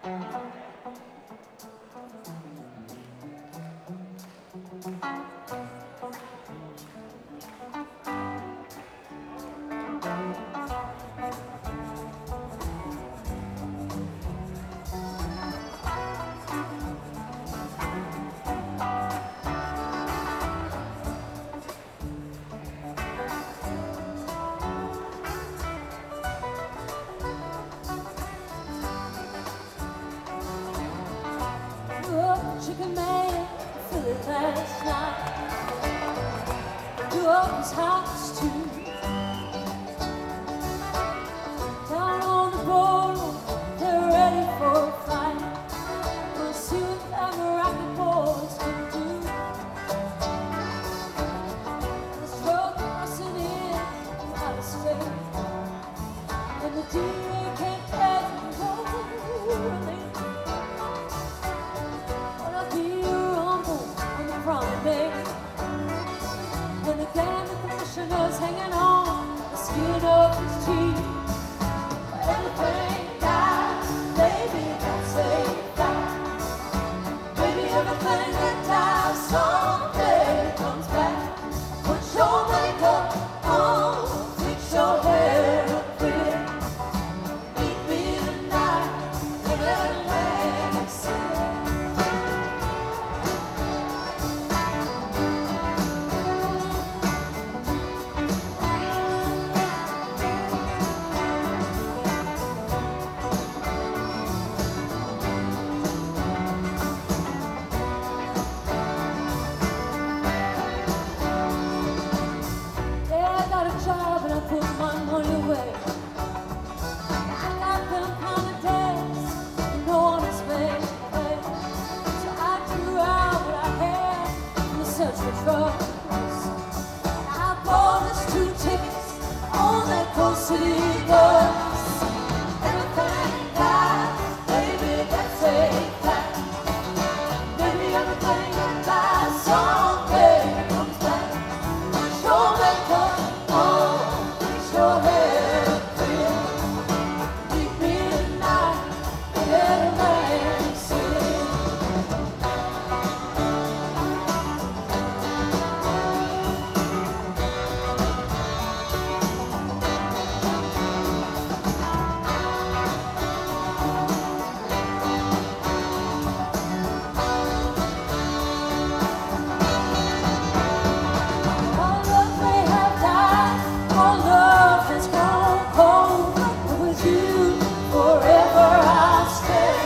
Chicken man, Philly last night. Blew up his house too. Down on the board, they're ready for a fight. We'll see what them rocket boys can do. The stroke crossing in out of state, and the DA can't take control. And the damn commissioner's hanging on the skin of his teeth. Everything dies, baby, don't say that. Baby, everything that dies someday comes back. Put your makeup on, fix your hair up pretty. Meet me tonight in Atlantic City. Put my money away. I got them kind of days, no one is made. So I drew out what I had in the search for drugs. I bought us 2 tickets on that Coast City bus. Everything died, baby, that's a fact. Baby, everything that dies someday comes back. Sure makeup on. Your hair clear. Meet me tonight in Atlantic City. All love may have died, all love has gone cold, but with you forever I'll stay.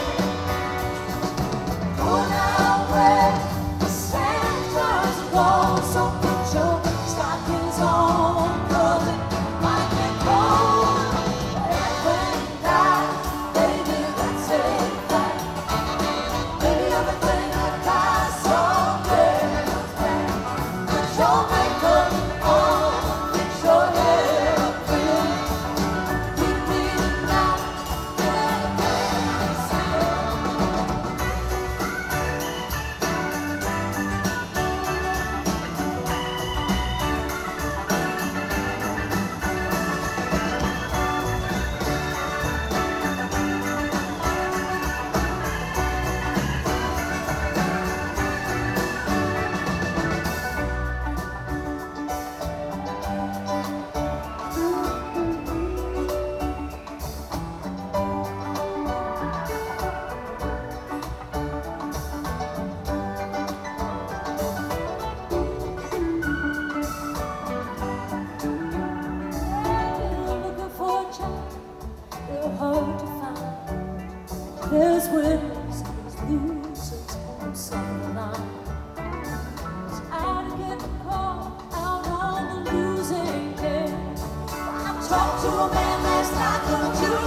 Going out where the sand turns to gold, so put your stockings on, 'cause it might get cold. Everything dies, baby, that's a fact. Baby, everything that dies someday comes back. Put your makeup on, fix your hair up pretty. Meet me tonight in Atlantic City. Looking for a child, they're hard to find. There's winners, there's losers, I'm second line. Try to get the call out on the losing end. I talked to a man last night, don't you